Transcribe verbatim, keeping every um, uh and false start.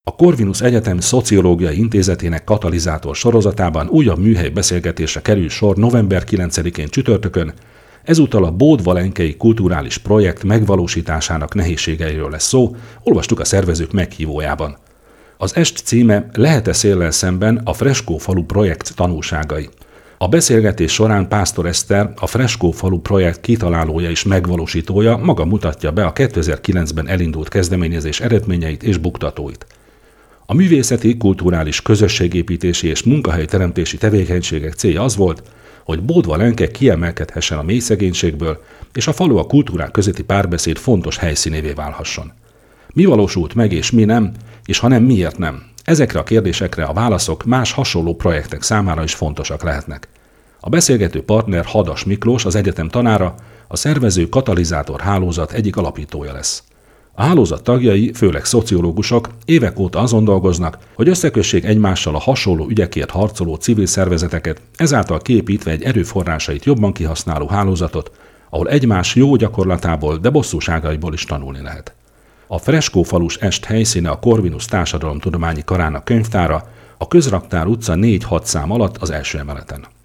A Corvinus Egyetem Szociológiai Intézetének katalizátor sorozatában újabb műhely beszélgetésre kerül sor november kilencedikén csütörtökön, ezúttal a Bód-Valenkei kulturális projekt megvalósításának nehézségeiről lesz szó, olvastuk a szervezők meghívójában. Az est címe Lehet-e széllel szemben a Freskófalu projekt tanulságai. A beszélgetés során Pásztor Eszter, a Freskófalu projekt kitalálója és megvalósítója maga mutatja be a kétezer-kilencben elindult kezdeményezés eredményeit és buktatóit. A művészeti, kulturális, közösségépítési és munkahelyteremtési tevékenységek célja az volt, hogy Bód-Valenke kiemelkedhessen a mélyszegénységből, és a falu a kultúrák közötti párbeszéd fontos helyszínévé válhasson. Mi valósult meg és mi nem, és ha nem, miért nem? Ezekre a kérdésekre a válaszok más hasonló projektek számára is fontosak lehetnek. A beszélgető partner Hadas Miklós, az egyetem tanára, a szervező katalizátor hálózat egyik alapítója lesz. A hálózat tagjai, főleg szociológusok, évek óta azon dolgoznak, hogy összekössék egymással a hasonló ügyekért harcoló civil szervezeteket, ezáltal kiépítve egy erőforrásait jobban kihasználó hálózatot, ahol egymás jó gyakorlatából, de bosszúságaiból is tanulni lehet. A Freskófalus est helyszíne a Corvinus Társadalomtudományi Karának könyvtára, a Közraktár utca négy hat szám alatt az első emeleten.